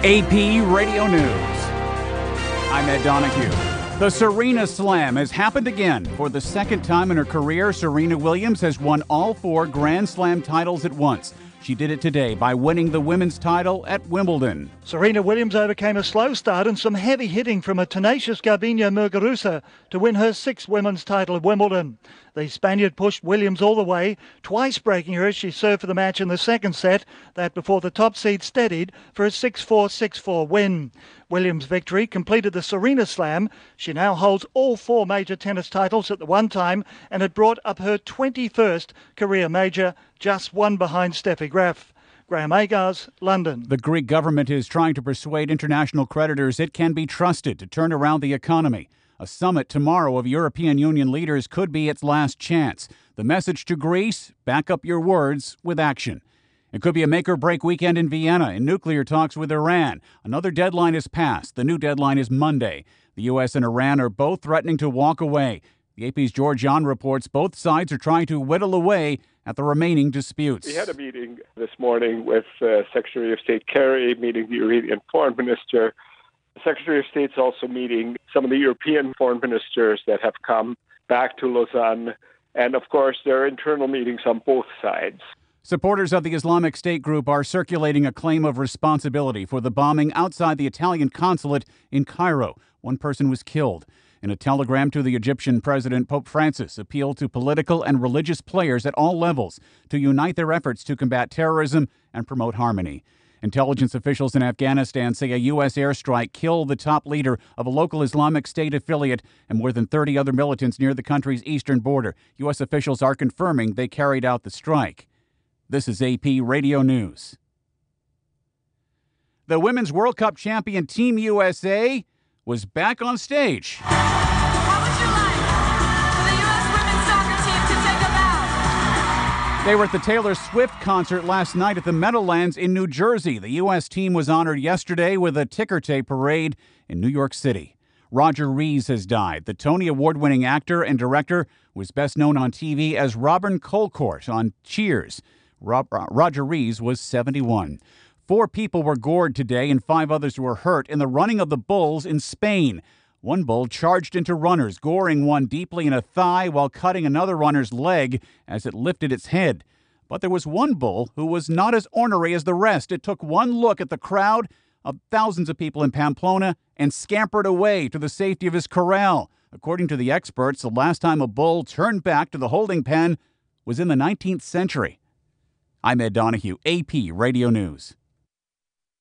AP Radio News. I'm Ed Donahue. The Serena Slam has happened again. For the second time in her career, Serena Williams has won all 4 Grand Slam titles at once. She did it today by winning the women's title at Wimbledon. Serena Williams overcame a slow start and some heavy hitting from a tenacious Garbiñe Muguruza to win her 6th women's title at Wimbledon. The Spaniard pushed Williams all the way, twice breaking her as she served for the match in the second set, that before the top seed steadied for a 6-4, 6-4 win. Williams' victory completed the Serena Slam. She now holds all 4 major tennis titles at the one time and had brought up her 21st career major, just one behind Steffi Graf. Graham Agars, London. The Greek government is trying to persuade international creditors it can be trusted to turn around the economy. A summit tomorrow of European Union leaders could be its last chance. The message to Greece: back up your words with action. It could be a make-or-break weekend in Vienna in nuclear talks with Iran. Another deadline is passed. The new deadline is Monday. The U.S. and Iran are both threatening to walk away. The AP's George John reports both sides are trying to whittle away at the remaining disputes. We had a meeting this morning with Secretary of State Kerry, meeting the Iranian foreign minister. The Secretary of State's also meeting some of the European foreign ministers that have come back to Lausanne. And, of course, there are internal meetings on both sides. Supporters of the Islamic State group are circulating a claim of responsibility for the bombing outside the Italian consulate in Cairo. One person was killed. In a telegram to the Egyptian president, Pope Francis appealed to political and religious players at all levels to unite their efforts to combat terrorism and promote harmony. Intelligence officials in Afghanistan say a U.S. airstrike killed the top leader of a local Islamic State affiliate and more than 30 other militants near the country's eastern border. U.S. officials are confirming they carried out the strike. This is AP Radio News. The Women's World Cup champion Team USA was back on stage. How would you like for the U.S. women's soccer team to take a bow? They were at the Taylor Swift concert last night at the Meadowlands in New Jersey. The U.S. team was honored yesterday with a ticker tape parade in New York City. Roger Rees has died. The Tony Award-winning actor and director was best known on TV as Robin Colcourt on Cheers. Roger Rees was 71. 4 people were gored today and 5 others were hurt in the running of the bulls in Spain. One bull charged into runners, goring one deeply in a thigh while cutting another runner's leg as it lifted its head. But there was one bull who was not as ornery as the rest. It took one look at the crowd of thousands of people in Pamplona and scampered away to the safety of his corral. According to the experts, the last time a bull turned back to the holding pen was in the 19th century. I'm Ed Donahue, AP Radio News.